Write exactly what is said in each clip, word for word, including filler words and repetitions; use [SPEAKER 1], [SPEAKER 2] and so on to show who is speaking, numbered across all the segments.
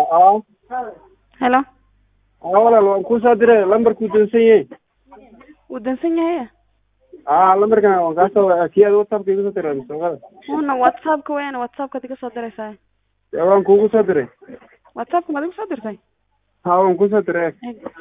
[SPEAKER 1] اه
[SPEAKER 2] Hello.
[SPEAKER 1] اه walaal waan ku soo diray lambarku dansan yahay
[SPEAKER 2] Wuu dansan yahay.
[SPEAKER 1] aa lambarkan waan ka soo kii aad WhatsApp-ka igu soo diray soo
[SPEAKER 2] Una WhatsApp-ka weyn WhatsApp-ka diga soo diraysaa.
[SPEAKER 1] qada waan kugu soo diray
[SPEAKER 2] WhatsApp-ka ma diga soo dirtay?
[SPEAKER 1] haa waan ku soo diray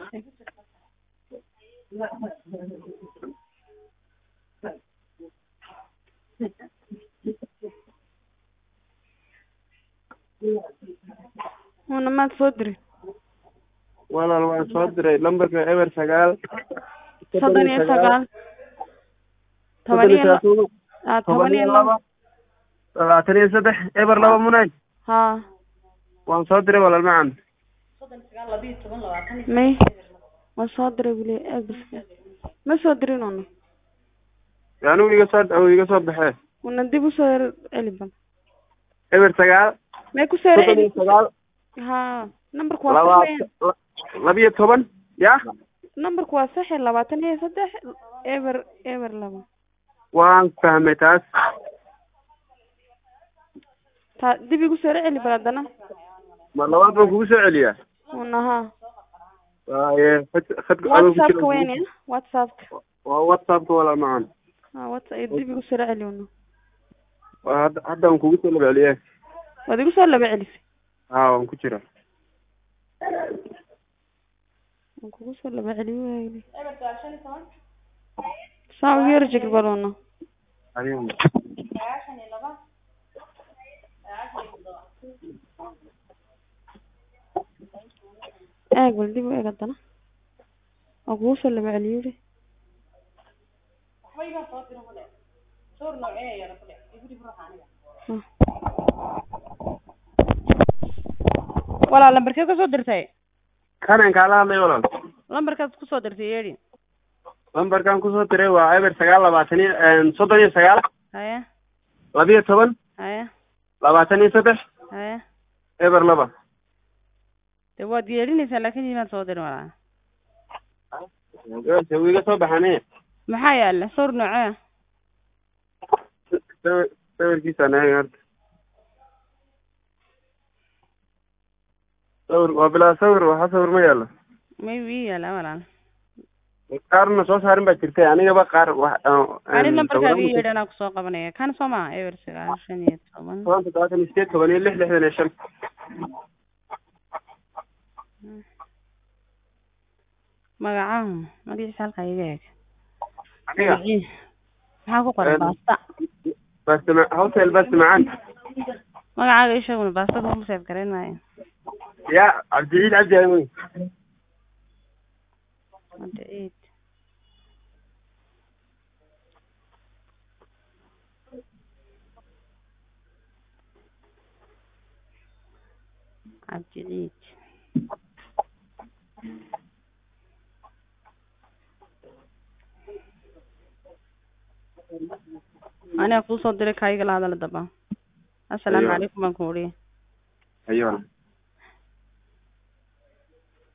[SPEAKER 2] Una ma soo diray.
[SPEAKER 1] walaal waan soo diray lambarka eber sagaal
[SPEAKER 2] soddon iyo sagaal toban iyo laba toban iyo laba
[SPEAKER 1] labaatan iyo saddex eber laba munay
[SPEAKER 2] haa
[SPEAKER 1] waan soo diray walaal macaan
[SPEAKER 2] may ma soo diray wili eegbiska ma soo dirin una
[SPEAKER 1] yaanu iga soo iga soo baxay
[SPEAKER 2] una dib u soo celiban
[SPEAKER 1] eber sagaal
[SPEAKER 2] may ku soo
[SPEAKER 1] celi sagaal
[SPEAKER 2] haa numberku waa sax
[SPEAKER 1] laba iyo toban ya
[SPEAKER 2] numberku waa sax labaatan iyo saddex eber eber laba
[SPEAKER 1] waan fahmay taas
[SPEAKER 2] ta dib igu soo celi baladana
[SPEAKER 1] ma labaad baan kugu soo celiyaa
[SPEAKER 2] una haa
[SPEAKER 1] waaye khad
[SPEAKER 2] WhatsApp-ka weyn ya WhatsApp-ka
[SPEAKER 1] waa WhatsApp-ka walaal macaan
[SPEAKER 2] haa WhatsApp dib igu soo celi una
[SPEAKER 1] hadda hadda waan kugu soo laba celiyay
[SPEAKER 2] waad igu soo laba celisay
[SPEAKER 1] haa waan ku jiraa
[SPEAKER 2] waan kugu soo laba celiyo waayay saa u yar jigr balona
[SPEAKER 1] adiga
[SPEAKER 2] eeg bal dib u eeg haddana waan kugu soo laba celiyo walaal lambarkee ka soo dirtay
[SPEAKER 1] kanan kaala hadlay walaal
[SPEAKER 2] lambarkaad ku soo dirtay yeedhi
[SPEAKER 1] lambarkan ku soo diray waa eber sagaal labaatan iyo soddon iyo sagaal
[SPEAKER 2] haya
[SPEAKER 1] laba iyo toban
[SPEAKER 2] haya
[SPEAKER 1] labaatan iyo saddex
[SPEAKER 2] haya
[SPEAKER 1] eber laba
[SPEAKER 2] de waad yeedhinaysaa laakin imaad soo dirin walaa
[SPEAKER 1] wuu iga soo baxane
[SPEAKER 2] maxaa yaala sawir noocee
[SPEAKER 1] sawir sawirkiisa nahay horta sawir waa bilaa sawir waxa sawir ma yaalo
[SPEAKER 2] may wii yaala walaal
[SPEAKER 1] qaarna soo saarin baa jirtay anigaba qaar wax
[SPEAKER 2] ani lambarkaad ii yeedhi anaa kusoo qabanaya kan soo maa eber sagaal shan iyo toban
[SPEAKER 1] toban toddobaatan iyo sideed toban iyo lix lixdan iyo shan
[SPEAKER 2] magacaha magaciisa halkaa iga eeg
[SPEAKER 1] aniga
[SPEAKER 2] maxaa ku qoran baasta
[SPEAKER 1] basta hotel basta macaan
[SPEAKER 2] magacaaga ishaguna baastada uma seef garayn maayo
[SPEAKER 1] ya cabdiciid cabdi amoy
[SPEAKER 2] cabdiciid cabdiciid aniga kuu soo diray kaayiga la hadala daba assalaamu calaykum baan ku uriye
[SPEAKER 1] ayo